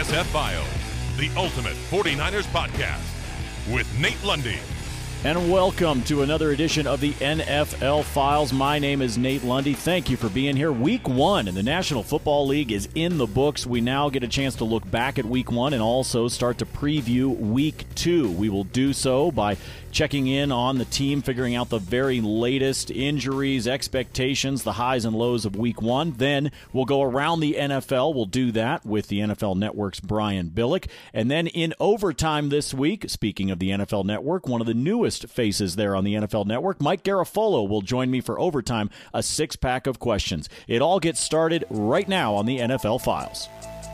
NSF Files, the ultimate 49ers podcast with Nate Lundy. And welcome to another edition of the NFL Files. My name is Nate Lundy. Thank you for being here. Week 1 in the National Football League is in the books. We now get a chance to look back at Week 1 and also start to preview Week 2. We will do so by checking in on the team, figuring out the very latest injuries, expectations, the highs and lows of Week 1. Then we'll go around the NFL. We'll do that with the NFL Network's Brian Billick. And then in overtime this week, speaking of the NFL Network, one of the newest faces there on the NFL Network, Mike Garafolo, will join me for overtime, a six-pack of questions. It all gets started right now on the NFL Files.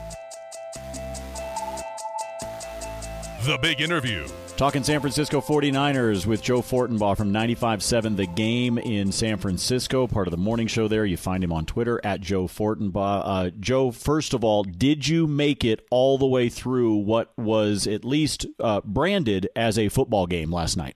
The Big Interview. Talking San Francisco 49ers with Joe Fortenbaugh from 95.7 The Game in San Francisco, part of the morning show there. You find him on Twitter at Joe Fortenbaugh. Joe, first of all, did you make it all the way through what was at least branded as a football game last night?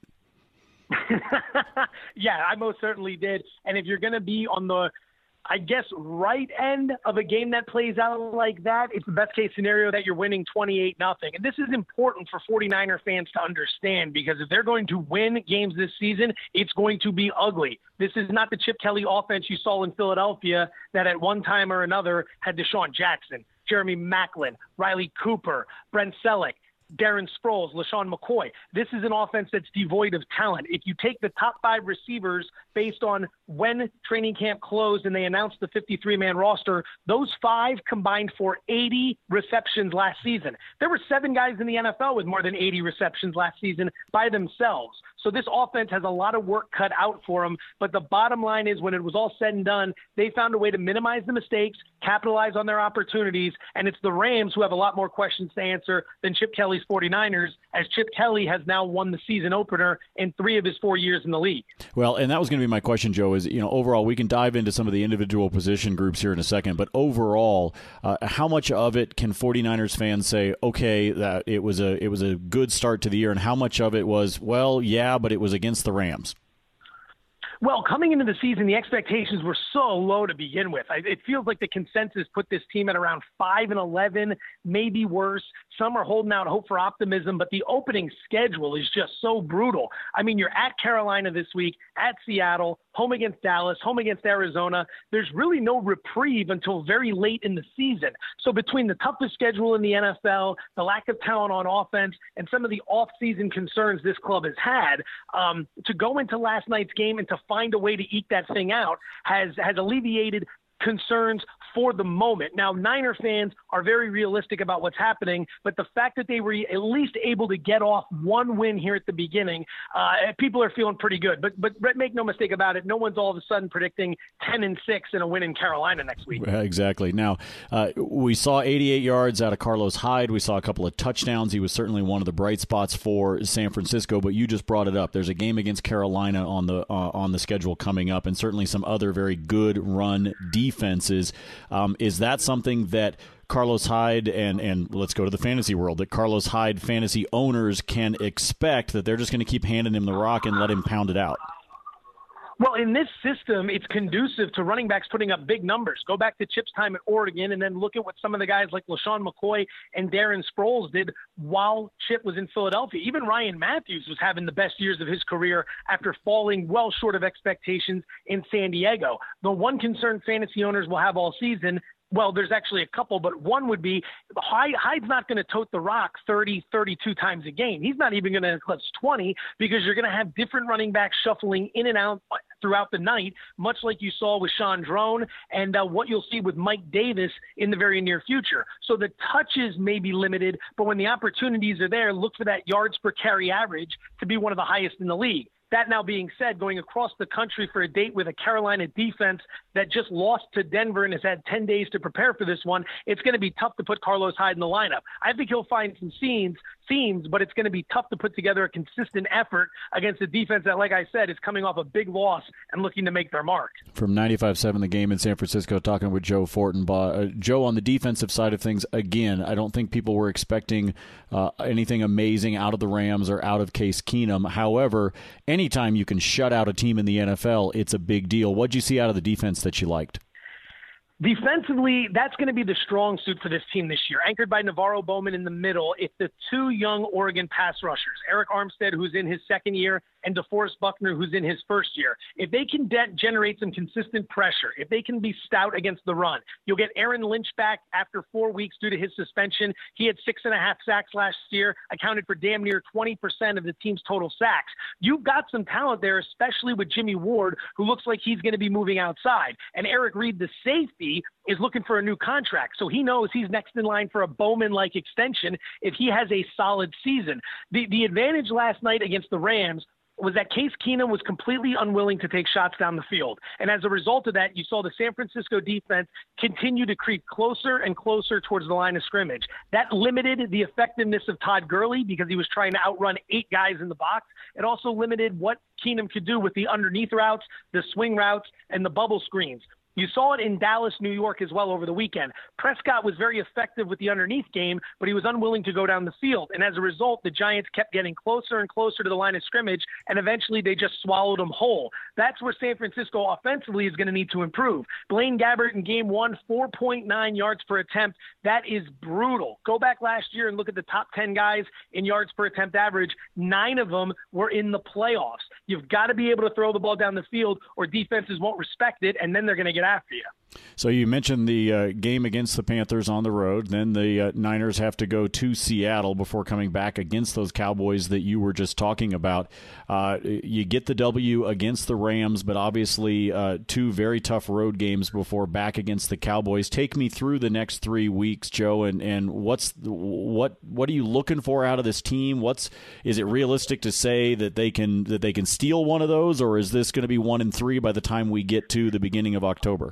Yeah, I most certainly did. And if you're going to be on the, I guess, right end of a game that plays out like that, it's the best case scenario that you're winning 28-0. And this is important for 49er fans to understand, because if they're going to win games this season, it's going to be ugly. This is not the Chip Kelly offense you saw in Philadelphia that at one time or another had Deshaun Jackson, Jeremy Maclin, Riley Cooper, Brent Selleck, Darren Sproles, LaShawn McCoy. This is an offense that's devoid of talent. If you take the top 5 receivers based on when training camp closed and they announced the 53-man roster, those 5 combined for 80 receptions last season. There were 7 guys in the NFL with more than 80 receptions last season by themselves. So this offense has a lot of work cut out for them. But the bottom line is, when it was all said and done, they found a way to minimize the mistakes, capitalize on their opportunities, and it's the Rams who have a lot more questions to answer than Chip Kelly's 49ers, as Chip Kelly has now won the season opener in 3 of his 4 years in the league. Well, and that was going to be my question, Joe, is, overall, we can dive into some of the individual position groups here in a second, but overall, how much of it can 49ers fans say, okay, that it was a good start to the year, and how much of it was, well, yeah, but it was against the Rams? Well, coming into the season, the expectations were so low to begin with. It feels like the consensus put this team at around 5-11, maybe worse. Some are holding out hope for optimism, but the opening schedule is just so brutal. I mean, you're at Carolina this week, at Seattle, home against Dallas, home against Arizona. There's really no reprieve until very late in the season. So between the toughest schedule in the NFL, the lack of talent on offense, and some of the off-season concerns this club has had, to go into last night's game and to find a way to eke that thing out has alleviated concerns for the moment. Now, Niner fans are very realistic about what's happening, but the fact that they were at least able to get off one win here at the beginning, people are feeling pretty good. But make no mistake about it, no one's all of a sudden predicting 10-6 and a win in Carolina next week. Exactly. Now, we saw 88 yards out of Carlos Hyde. We saw a couple of touchdowns. He was certainly one of the bright spots for San Francisco, but you just brought it up. There's a game against Carolina on the schedule coming up, and certainly some other very good run defenses. Is that something that Carlos Hyde and let's go to the fantasy world, that Carlos Hyde fantasy owners can expect, that they're just going to keep handing him the rock and let him pound it out? Well, in this system, it's conducive to running backs putting up big numbers. Go back to Chip's time at Oregon and then look at what some of the guys like LaShawn McCoy and Darren Sproles did while Chip was in Philadelphia. Even Ryan Matthews was having the best years of his career after falling well short of expectations in San Diego. The one concern fantasy owners will have all season, well, there's actually a couple, but one would be Hyde's not going to tote the rock 30, 32 times a game. He's not even going to eclipse 20, because you're going to have different running backs shuffling in and out throughout the night, much like you saw with Sean Drone and what you'll see with Mike Davis in the very near future. So the touches may be limited, but when the opportunities are there, look for that yards per carry average to be one of the highest in the league. That now being said, going across the country for a date with a Carolina defense that just lost to Denver and has had 10 days to prepare for this one, it's going to be tough to put Carlos Hyde in the lineup. I think he'll find some seams, but it's going to be tough to put together a consistent effort against a defense that, like I said, is coming off a big loss and looking to make their mark. From 95.7 The Game in San Francisco, talking with Joe Fortenbaugh. Joe, on the defensive side of things, again, I don't think people were expecting anything amazing out of the Rams or out of Case Keenum. However, anytime you can shut out a team in the NFL, it's a big deal. What'd you see out of the defense that you liked? Defensively, that's going to be the strong suit for this team this year, anchored by Navarro Bowman in the middle. It's the two young Oregon pass rushers, Eric Armstead, who's in his second year, and DeForest Buckner, who's in his first year. If they can generate some consistent pressure, if they can be stout against the run, you'll get Aaron Lynch back after 4 weeks due to his suspension. He had 6.5 sacks last year, accounted for damn near 20% of the team's total sacks. You've got some talent there, especially with Jimmy Ward, who looks like he's going to be moving outside. And Eric Reed, the safety, is looking for a new contract. So he knows he's next in line for a Bowman-like extension if he has a solid season. The advantage last night against the Rams was that Case Keenum was completely unwilling to take shots down the field. And as a result of that, you saw the San Francisco defense continue to creep closer and closer towards the line of scrimmage. That limited the effectiveness of Todd Gurley because he was trying to outrun 8 guys in the box. It also limited what Keenum could do with the underneath routes, the swing routes, and the bubble screens. You saw it in Dallas, New York as well over the weekend. Prescott was very effective with the underneath game, but he was unwilling to go down the field. And as a result, the Giants kept getting closer and closer to the line of scrimmage, and eventually they just swallowed them whole. That's where San Francisco offensively is going to need to improve. Blaine Gabbert in game 1, 4.9 yards per attempt. That is brutal. Go back last year and look at the top 10 guys in yards per attempt average. 9 of them were in the playoffs. You've got to be able to throw the ball down the field or defenses won't respect it, and then they're going to get after you. So you mentioned the game against the Panthers on the road. Then the Niners have to go to Seattle before coming back against those Cowboys that you were just talking about. You get the W against the Rams, but obviously 2 very tough road games before back against the Cowboys. Take me through the next 3 weeks, Joe, and what are you looking for out of this team? Is it realistic to say that they can steal one of those, or is this going to be 1-3 by the time we get to the beginning of October?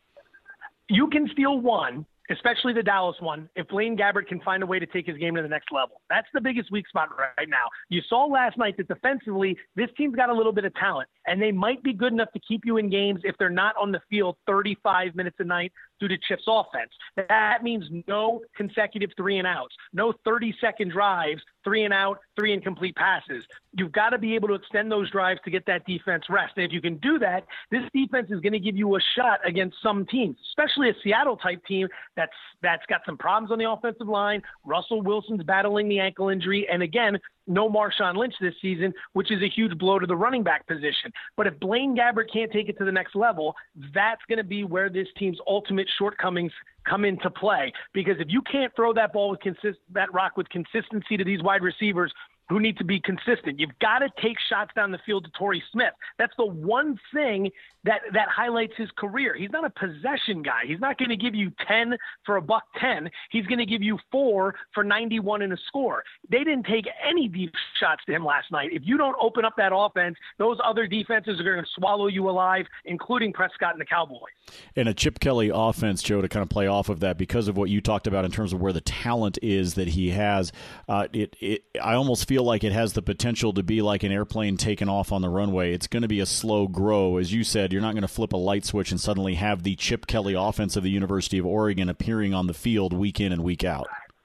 You can steal one, especially the Dallas one, if Blaine Gabbert can find a way to take his game to the next level. That's the biggest weak spot right now. You saw last night that defensively, this team's got a little bit of talent, and they might be good enough to keep you in games if they're not on the field 35 minutes a night due to Chip's offense. That means no consecutive 3-and-outs, no 30-second drives, 3-and-out, 3 incomplete passes. You've got to be able to extend those drives to get that defense rest. And if you can do that, this defense is going to give you a shot against some teams, especially a Seattle-type team that's got some problems on the offensive line. Russell Wilson's battling the ankle injury, and again, no Marshawn Lynch this season, which is a huge blow to the running back position. But if Blaine Gabbert can't take it to the next level, that's going to be where this team's ultimate shortcomings come into play. Because if you can't throw that ball with that rock with consistency to these wide receivers who need to be consistent, you've got to take shots down the field to Torrey Smith. That's the one thing that highlights his career. He's not a possession guy. He's not going to give you 10 for $110. He's going to give you 4 for 91 and a score. They didn't take any deep shots to him last night. If you don't open up that offense, those other defenses are going to swallow you alive, including Prescott and the Cowboys. And a Chip Kelly offense, Joe, to kind of play off of that, because of what you talked about in terms of where the talent is that he has, I almost feel like it has the potential to be like an airplane taking off on the runway. It's going to be a slow grow. As you said, you're not going to flip a light switch and suddenly have the Chip Kelly offense of the University of Oregon appearing on the field week in and week out.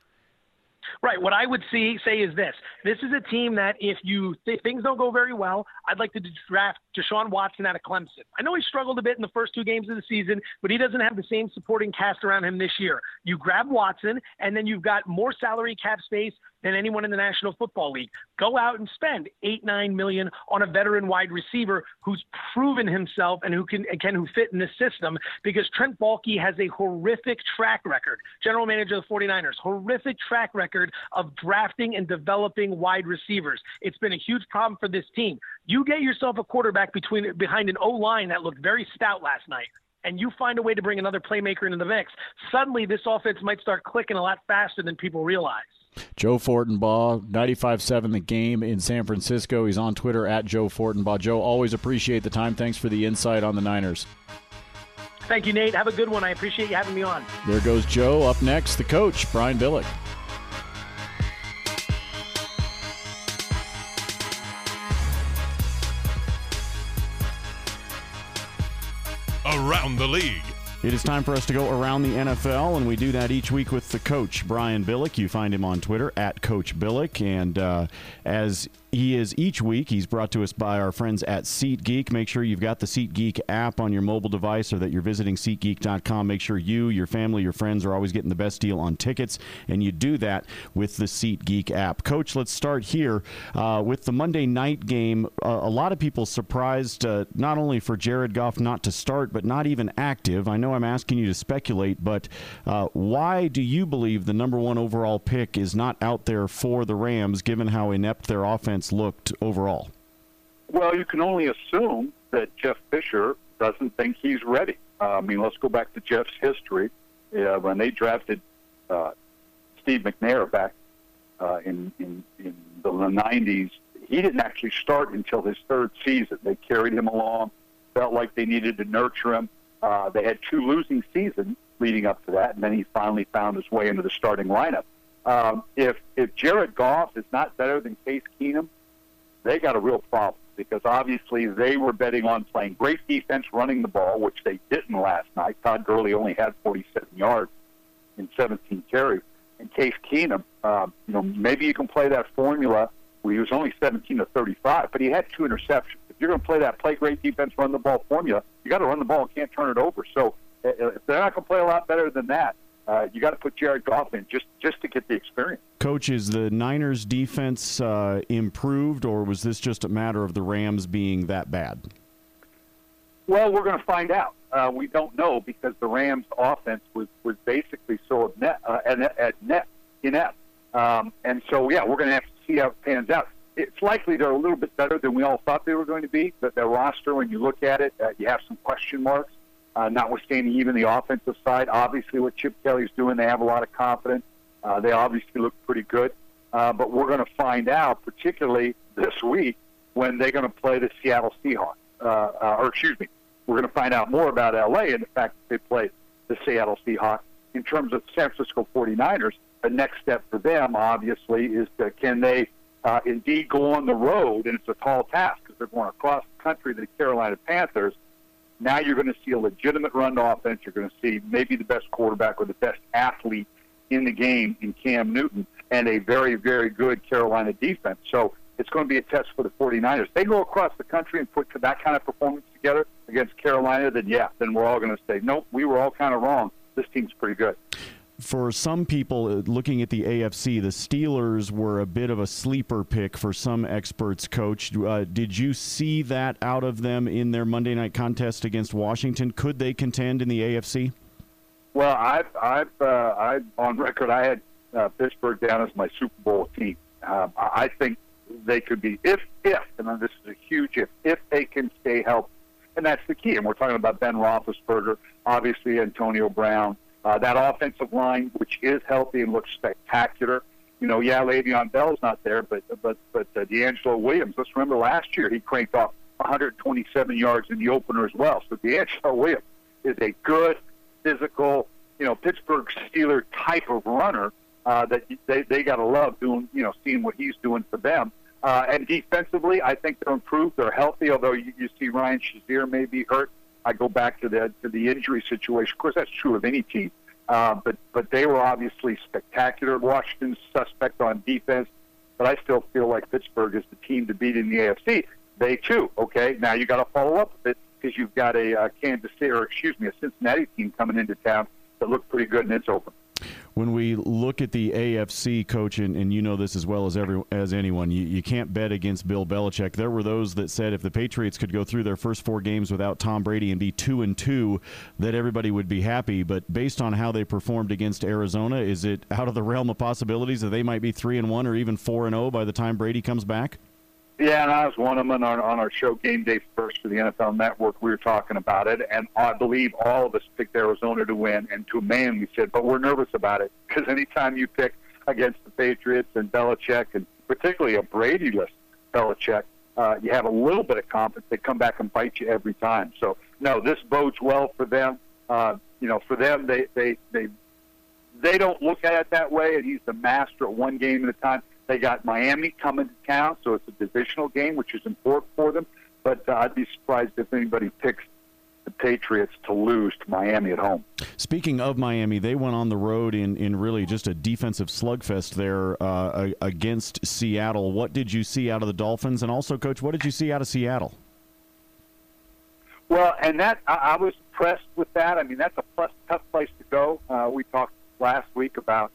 Right. What I would say is this. This is a team that if things don't go very well, I'd like to draft Deshaun Watson out of Clemson. I know he struggled a bit in the first 2 games of the season, but he doesn't have the same supporting cast around him this year. You grab Watson, and then you've got more salary cap space than anyone in the National Football League. Go out and spend $8-9 million on a veteran wide receiver who's proven himself and who fit in this system, because Trent Baalke has a horrific track record. General manager of the 49ers, horrific track record of drafting and developing wide receivers. It's been a huge problem for this team. You get yourself a quarterback behind an O-line that looked very stout last night, and you find a way to bring another playmaker into the mix, suddenly this offense might start clicking a lot faster than people realize. Joe Fortenbaugh, 95.7 The Game in San Francisco. He's on Twitter at Joe Fortenbaugh. Joe, always appreciate the time. Thanks for the insight on the Niners. Thank you, Nate. Have a good one. I appreciate you having me on. There goes Joe. Up next, the coach, Brian Billick. Around the League. It is time for us to go around the NFL, and we do that each week with with the coach, Brian Billick. You find him on Twitter at Coach Billick. And as he is each week, he's brought to us by our friends at SeatGeek. Make sure you've got the SeatGeek app on your mobile device or that you're visiting SeatGeek.com. Make sure you, your family, your friends are always getting the best deal on tickets, and you do that with the SeatGeek app. Coach, let's start here with the Monday night game. A lot of people surprised not only for Jared Goff not to start, but not even active. I know I'm asking you to speculate, but why do you believe the number one overall pick is not out there for the Rams, given how inept their offense looked overall? Well, you can only assume that Jeff Fisher doesn't think he's ready. I mean, let's go back to Jeff's history. When they drafted Steve McNair back in the 90s, he didn't actually start until his third season. They carried him along, felt like they needed to nurture him. They had 2 losing seasons leading up to that, and then he finally found his way into the starting lineup. If Jared Goff is not better than Case Keenum, they got a real problem, because obviously they were betting on playing great defense, running the ball, which they didn't last night. Todd Gurley only had 47 yards in 17 carries. And Case Keenum, maybe you can play that formula where he was only 17 to 35, but he had 2 interceptions. If you're going to play that play great defense, run the ball formula, you got to run the ball and can't turn it over. So if they're not going to play a lot better than that, you got to put Jared Goff in just to get the experience. Coach, is the Niners' defense improved, or was this just a matter of the Rams being that bad? Well, we're going to find out. We don't know, because the Rams' offense was basically so inept. And so, yeah, we're going to have to see how it pans out. It's likely they're a little bit better than we all thought they were going to be, but their roster, when you look at it, you have some question marks. Notwithstanding even the offensive side, obviously what Chip Kelly's doing, they have a lot of confidence. They obviously look pretty good. But we're going to find out, particularly this week, when they're going to play the Seattle Seahawks. We're going to find out more about L.A. and the fact that they play the Seattle Seahawks. In terms of San Francisco 49ers, the next step for them, obviously, is can they indeed go on the road, and it's a tall task because they're going across the country to the Carolina Panthers. Now you're going to see a legitimate run offense. You're going to see maybe the best quarterback or the best athlete in the game in Cam Newton, and a very, very good Carolina defense. So it's going to be a test for the 49ers. They go across the country and put that kind of performance together against Carolina, then we're all going to say, nope, we were all kind of wrong. This team's pretty good. For some people looking at the AFC, the Steelers were a bit of a sleeper pick for some experts, Coach. Did you see that out of them in their Monday night contest against Washington? Could they contend in the AFC? Well, I've on record, I had Pittsburgh down as my Super Bowl team. I think they could be, if, and this is a huge if they can stay healthy. And that's the key. And we're talking about Ben Roethlisberger, obviously Antonio Brown. That offensive line, which is healthy and looks spectacular. Le'Veon Bell's not there, but D'Angelo Williams. Let's remember last year he cranked off 127 yards in the opener as well. So D'Angelo Williams is a good, physical, Pittsburgh Steeler type of runner that they got to love doing, seeing what he's doing for them. And defensively, I think they're improved. They're healthy, although you see Ryan Shazier may be hurt. I go back to the injury situation. Of course, that's true of any team. But they were obviously spectacular. Washington's suspect on defense, but I still feel like Pittsburgh is the team to beat in the AFC. They too. Okay, now you got to follow up a bit because you've got a Cincinnati team coming into town that look pretty good, and it's open. When we look at the AFC, Coach, and you know this as well as anyone, you can't bet against Bill Belichick. There were those that said if the Patriots could go through their first 4 games without Tom Brady and be 2-2, that everybody would be happy. But based on how they performed against Arizona, is it out of the realm of possibilities that they might be 3-1 or even 4-0 by the time Brady comes back? Yeah, and I was one of them on our show, Game Day First for the NFL Network. We were talking about it, and I believe all of us picked Arizona to win. And to a man, we said, but we're nervous about it because anytime you pick against the Patriots and Belichick, and particularly a Brady-less Belichick, you have a little bit of confidence. They come back and bite you every time. So, no, this bodes well for them. For them, they don't look at it that way, and he's the master at one game at a time. They got Miami coming to town, so it's a divisional game, which is important for them. But I'd be surprised if anybody picks the Patriots to lose to Miami at home. Speaking of Miami, they went on the road in really just a defensive slugfest there against Seattle. What did you see out of the Dolphins? And also, Coach, what did you see out of Seattle? Well, and that I was impressed with that. I mean, that's a tough place to go. We talked last week about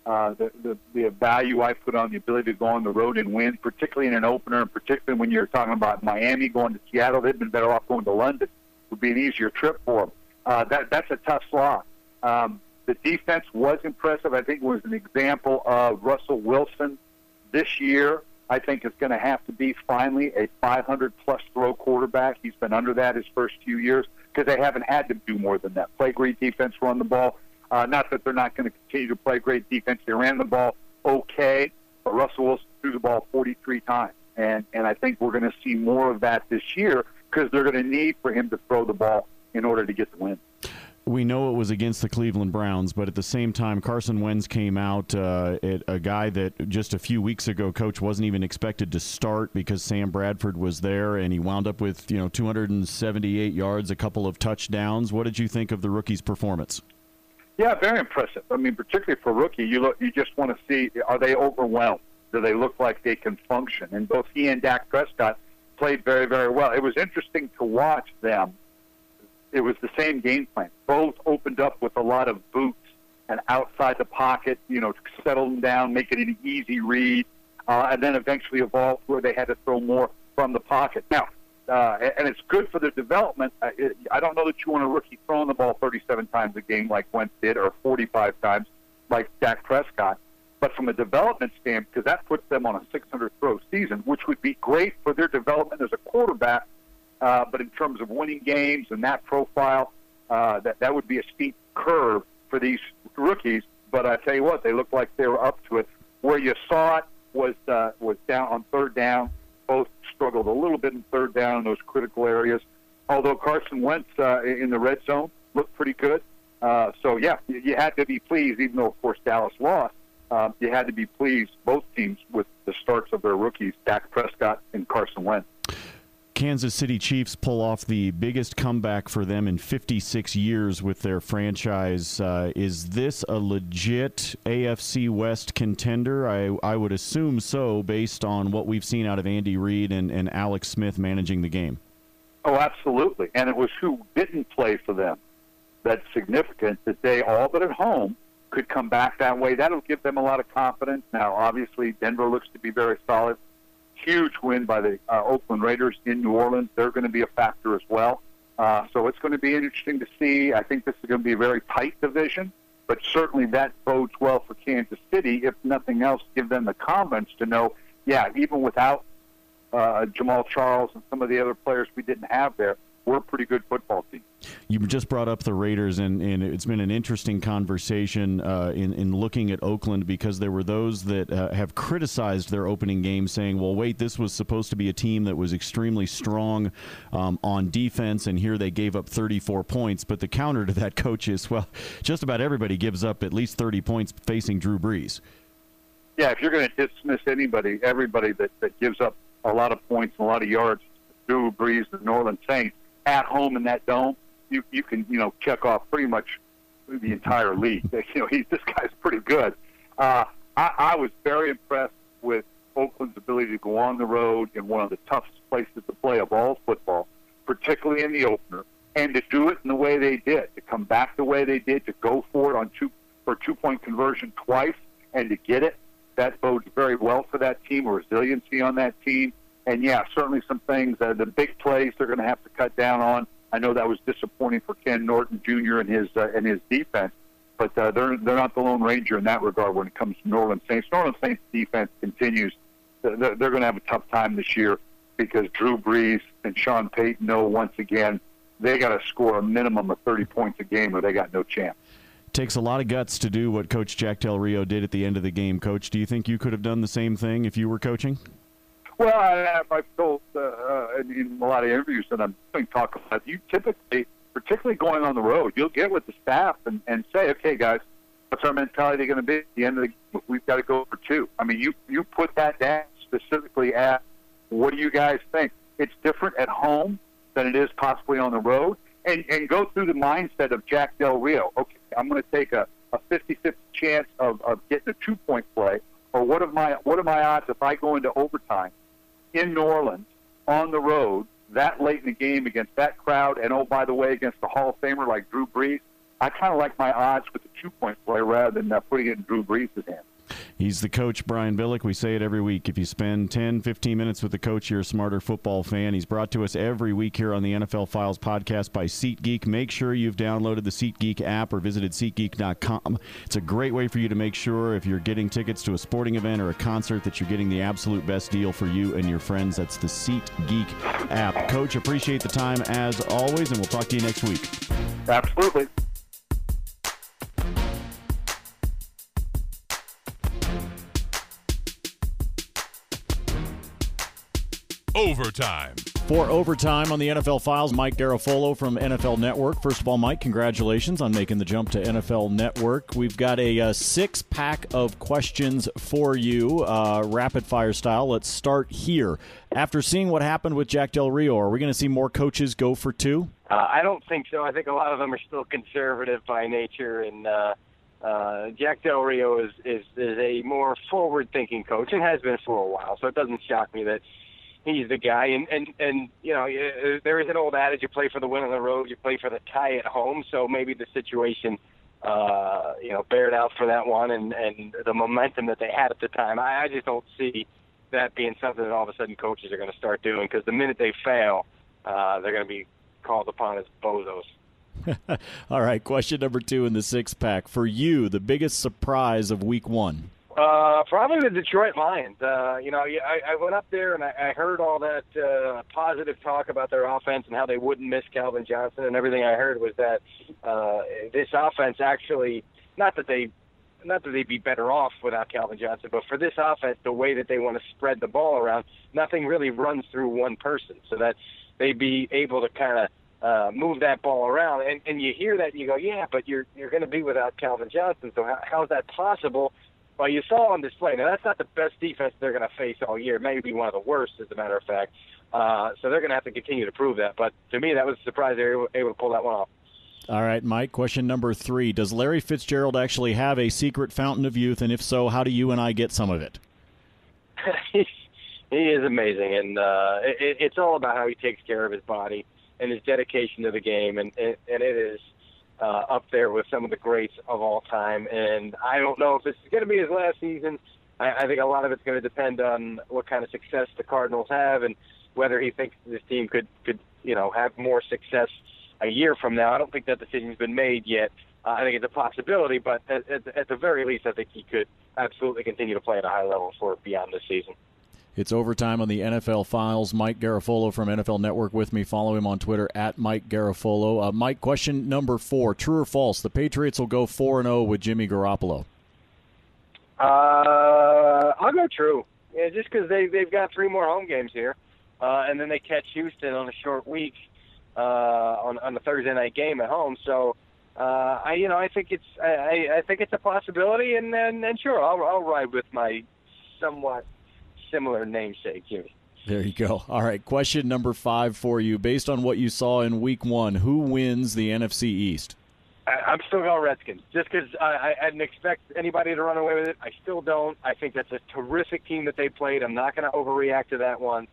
the value I put on the ability to go on the road and win, particularly in an opener, and particularly when you're talking about Miami going to Seattle. They've been better off going to London. It would be an easier trip for them. That's a tough slog. The defense was impressive. I think it was an example of Russell Wilson this year. I think is going to have to be finally a 500-plus throw quarterback. He's been under that his first few years because they haven't had to do more than that. Play great defense, run the ball. Not that they're not going to continue to play great defense. They ran the ball okay, but Russell Wilson threw the ball 43 times. And I think we're going to see more of that this year because they're going to need for him to throw the ball in order to get the win. We know it was against the Cleveland Browns, but at the same time, Carson Wentz came out, a guy that just a few weeks ago, Coach, wasn't even expected to start because Sam Bradford was there, and he wound up with 278 yards, a couple of touchdowns. What did you think of the rookie's performance? Yeah, very impressive. I mean, particularly for a rookie, you just want to see, are they overwhelmed? Do they look like they can function? And both he and Dak Prescott played very, very well. It was interesting to watch them. It was the same game plan. Both opened up with a lot of boots and outside the pocket, to settle them down, make it an easy read, and then eventually evolved where they had to throw more from the pocket. Now, and it's good for their development. I don't know that you want a rookie throwing the ball 37 times a game like Wentz did or 45 times like Dak Prescott. But from a development standpoint, because that puts them on a 600-throw season, which would be great for their development as a quarterback, but in terms of winning games and that profile, that would be a steep curve for these rookies. But I tell you what, they looked like they were up to it. Where you saw it was down on third down. Both struggled a little bit in third down in those critical areas. Although Carson Wentz in the red zone looked pretty good. So, yeah, you had to be pleased, even though, of course, Dallas lost. You had to be pleased, both teams, with the starts of their rookies, Dak Prescott and Carson Wentz. Kansas City Chiefs pull off the biggest comeback for them in 56 years with their franchise. Is this a legit AFC West contender? I would assume so, based on what we've seen out of Andy Reid and Alex Smith managing the game. Oh, absolutely. And it was who didn't play for them that's significant, that they, all but at home, could come back that way. That'll give them a lot of confidence. Now, obviously, Denver looks to be very solid. Huge win by the Oakland Raiders in New Orleans. They're going to be a factor as well. So it's going to be interesting to see. I think this is going to be a very tight division, but certainly that bodes well for Kansas City. If nothing else, give them the confidence to know, yeah, even without Jamal Charles and some of the other players we didn't have there, we're a pretty good football team. You just brought up the Raiders, and it's been an interesting conversation in looking at Oakland, because there were those that have criticized their opening game, saying, well, wait, this was supposed to be a team that was extremely strong on defense, and here they gave up 34 points. But the counter to that, Coach, is, well, just about everybody gives up at least 30 points facing Drew Brees. Yeah, if you're going to dismiss everybody that gives up a lot of points and a lot of yards, Drew Brees, the New Orleans Saints, at home in that dome, you can check off pretty much the entire league. This guy's pretty good. I was very impressed with Oakland's ability to go on the road in one of the toughest places to play of all football, particularly in the opener, and to do it in the way they did, to come back the way they did, to go for it for two-point conversion twice, and to get it. That bodes very well for that team, resiliency on that team. And, yeah, certainly some things, the big plays they're going to have to cut down on. I know that was disappointing for Ken Norton Jr. and his defense, but they're not the Lone Ranger in that regard when it comes to New Orleans Saints. New Orleans Saints defense continues. They're going to have a tough time this year because Drew Brees and Sean Payton know once again they got to score a minimum of 30 points a game or they got no chance. Takes a lot of guts to do what Coach Jack Del Rio did at the end of the game. Coach, do you think you could have done the same thing if you were coaching? Well, I've told in a lot of interviews that I'm going to talk about, you typically, particularly going on the road, you'll get with the staff and say, okay, guys, what's our mentality going to be at the end of the game? We've got to go for two. I mean, you put that down specifically at what do you guys think? It's different at home than it is possibly on the road. and go through the mindset of Jack Del Rio. Okay, I'm going to take a 50-50 chance of getting a 2-point play, or what are my odds if I go into overtime in New Orleans on the road that late in the game against that crowd, and oh, by the way, against the Hall of Famer like Drew Brees? I kind of like my odds with the 2-point play rather than putting it in Drew Brees' hands. He's the coach, Brian Billick. We say it every week. If you spend 10, 15 minutes with the coach, you're a smarter football fan. He's brought to us every week here on the NFL Files podcast by SeatGeek. Make sure you've downloaded the SeatGeek app or visited SeatGeek.com. It's a great way for you to make sure if you're getting tickets to a sporting event or a concert that you're getting the absolute best deal for you and your friends. That's the SeatGeek app. Coach, appreciate the time as always, and we'll talk to you next week. Absolutely. Overtime. For Overtime on the NFL Files, Mike Garafolo from NFL Network. First of all, Mike, congratulations on making the jump to NFL Network. We've got a 6-pack of questions for you, rapid-fire style. Let's start here. After seeing what happened with Jack Del Rio, are we going to see more coaches go for 2? I don't think so. I think a lot of them are still conservative by nature, and Jack Del Rio is a more forward-thinking coach and has been for a while, so it doesn't shock me that he's the guy. And you know, there is an old adage, you play for the win on the road, you play for the tie at home, so maybe the situation, bared out for that one and the momentum that they had at the time. I just don't see that being something that all of a sudden coaches are going to start doing, because the minute they fail, they're going to be called upon as bozos. All right, question number 2 in the 6-pack. For you, the biggest surprise of Week 1? Probably the Detroit Lions. I went up there and I heard all that positive talk about their offense and how they wouldn't miss Calvin Johnson, and everything I heard was that this offense actually, not that they'd be better off without Calvin Johnson, but for this offense, the way that they want to spread the ball around, nothing really runs through one person, so that they'd be able to kind of move that ball around. And you hear that and you go, yeah, but you're going to be without Calvin Johnson, so how is that possible? Well, you saw on display. Now, that's not the best defense they're going to face all year. It may be one of the worst, as a matter of fact. So they're going to have to continue to prove that. But to me, that was a surprise they were able to pull that one off. All right, Mike, question number 3. Does Larry Fitzgerald actually have a secret fountain of youth? And if so, how do you and I get some of it? He is amazing. And it's all about how he takes care of his body and his dedication to the game. And it is up there with some of the greats of all time. And I don't know if this is going to be his last season. I think a lot of it's going to depend on what kind of success the Cardinals have and whether he thinks this team could have more success a year from now. I don't think that decision's been made yet. I think it's a possibility, but at the very least, I think he could absolutely continue to play at a high level for beyond this season. It's Overtime on the NFL Files. Mike Garafolo from NFL Network with me. Follow him on Twitter at Mike Garafolo. Mike, question number 4. True or false? The Patriots will go 4-0 with Jimmy Garoppolo. I'll go true. Yeah, just because they've got 3 more home games here, and then they catch Houston on a short week on the Thursday night game at home. So I think it's a possibility, and sure, I'll ride with my somewhat similar namesake, Jimmy. There you go. All right, question number 5 for you. Based on what you saw in Week 1, who wins the NFC East? I'm still going Redskins, just because I didn't expect anybody to run away with it. I still don't. I think that's a terrific team that they played. I'm not going to overreact to that one.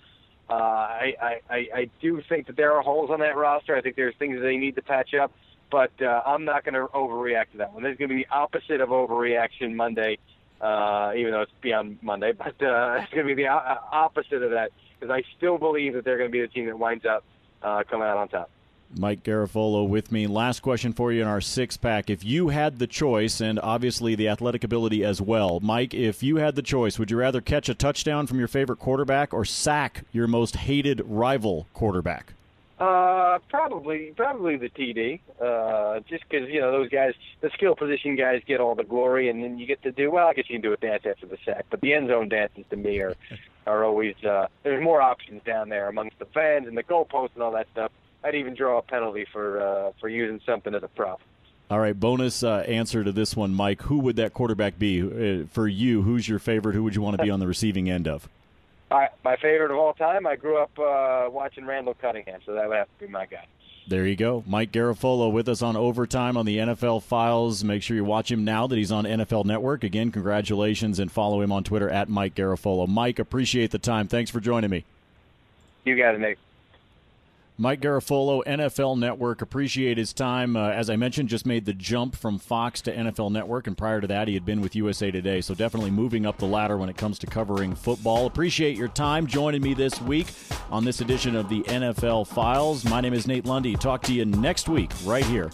I do think that there are holes on that roster. I think there's things that they need to patch up, but I'm not going to overreact to that one. There's going to be the opposite of overreaction Monday. Even though it's beyond Monday, but it's going to be the opposite of that, because I still believe that they're going to be the team that winds up coming out on top. Mike Garafolo with me. Last question for you in our 6-pack. If you had the choice, and obviously the athletic ability as well, Mike, if you had the choice, would you rather catch a touchdown from your favorite quarterback or sack your most hated rival quarterback? Probably the TD. Just because those guys, the skill position guys, get all the glory, and then you get to do well. I guess you can do a dance after the sack, but the end zone dances to me are always there's more options down there amongst the fans and the goalposts and all that stuff. I'd even draw a penalty for using something as a prop. All right, bonus answer to this one, Mike. Who would that quarterback be for you? Who's your favorite? Who would you want to be on the receiving end of? My favorite of all time, I grew up watching Randall Cunningham, so that would have to be my guy. There you go. Mike Garafolo with us on Overtime on the NFL Files. Make sure you watch him now that he's on NFL Network. Again, congratulations, and follow him on Twitter at Mike Garafolo. Mike, appreciate the time. Thanks for joining me. You got it, Nick. Mike Garafolo, NFL Network. Appreciate his time. As I mentioned, just made the jump from Fox to NFL Network, and prior to that, he had been with USA Today. So definitely moving up the ladder when it comes to covering football. Appreciate your time joining me this week on this edition of the NFL Files. My name is Nate Lundy. Talk to you next week right here.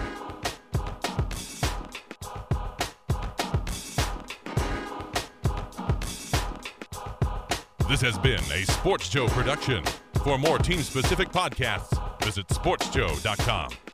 This has been a Sports Show production. For more team-specific podcasts, visit sportsjoe.com.